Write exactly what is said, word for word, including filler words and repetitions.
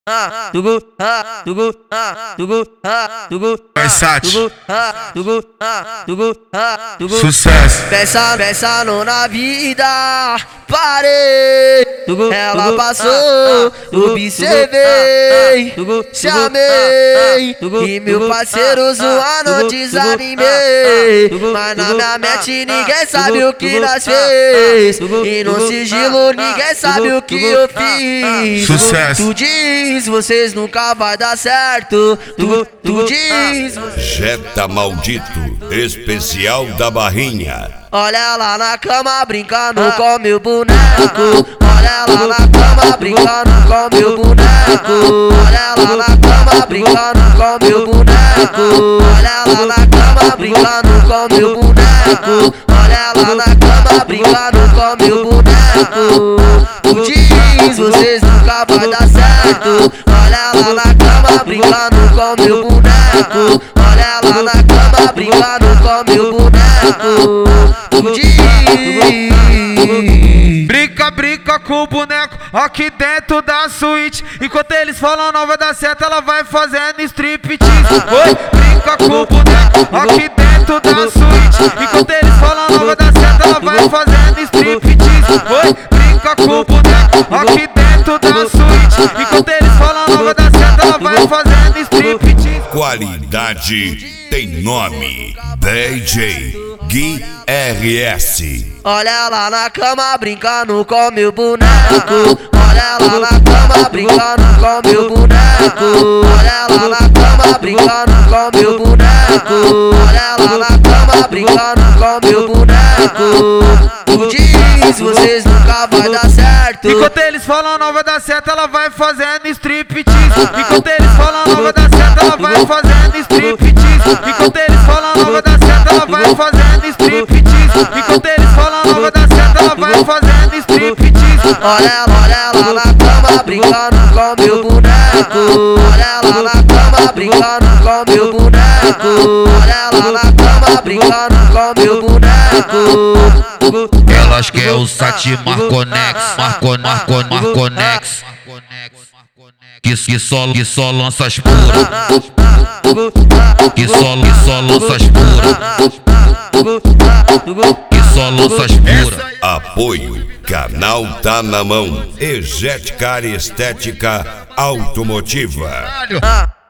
tugu, tugu, tugu, tugu, Versátil. tugu, tugu, tugu, Sucesso. Pensa, pensando na vida, parei. Ela passou, observei, chamei. E meu parceiro zoando, desanimei. Mas na minha mente ninguém sabe o que nós fez. E no sigilo ninguém sabe o que eu fiz. Sucesso. Tu diz, vocês nunca vai dar certo. Tu, tu diz. Jetta Maldito, especial da Barrinha. Olha ela na cama brincando com meu boneco. Olha ela na cama brincando com meu boneco. Olha ela na cama brincando com meu boneco. Olha ela na cama brincando com meu boneco. Olha ela na cama brincando com meu boneco. Tu diz, vocês nunca vai dar certo. Olha ela na cama brincando com meu boneco. Olha ela na cama brincando com meu boneco. Tu diz. Brinca, brinca com o boneco aqui dentro da suíte. Enquanto eles falam não vai dar certo, ela vai fazendo striptease. Oi, brinca com o boneco aqui dentro da suíte. Enquanto eles falam não vai dar certo, ela vai fazendo striptease. Oi, brinca com o boneco aqui dentro da suíte. Enquanto eles falam não vai dar certo, ela vai fazendo striptease. Qualidade tem nome. D J Gui R S. Olha ela na cama brincando com meu boneco. Olha ela na cama brincando com meu boneco. Olha ela na cama brincando com meu boneco. Olha ela na cama brincando com meu boneco. Tu diz, vocês nunca vai dar certo. Enquanto eles falam não vai dar certo, ela vai fazendo striptease. Enquanto eles falam não vai dar certo, ela vai fazendo striptease. Enquanto eles falam não vai dar certo, ela vai fazendo striptease. Enquanto eles falam não vai dar certo, ela vai fazendo striptease. Olha ela, olha ela na cama brincando com meu boneco. Olha ela na cama brincando com meu boneco. Olha ela na cama brincando com meu boneco. Elas querem o Sati Marconex, Marco, Marco, Marconex. Que, que, só, que só lança as puras. Que só, que só lança as puras. Que só lança as puras. Apoio, canal tá na mão. Ejete Cara Estética Automotiva.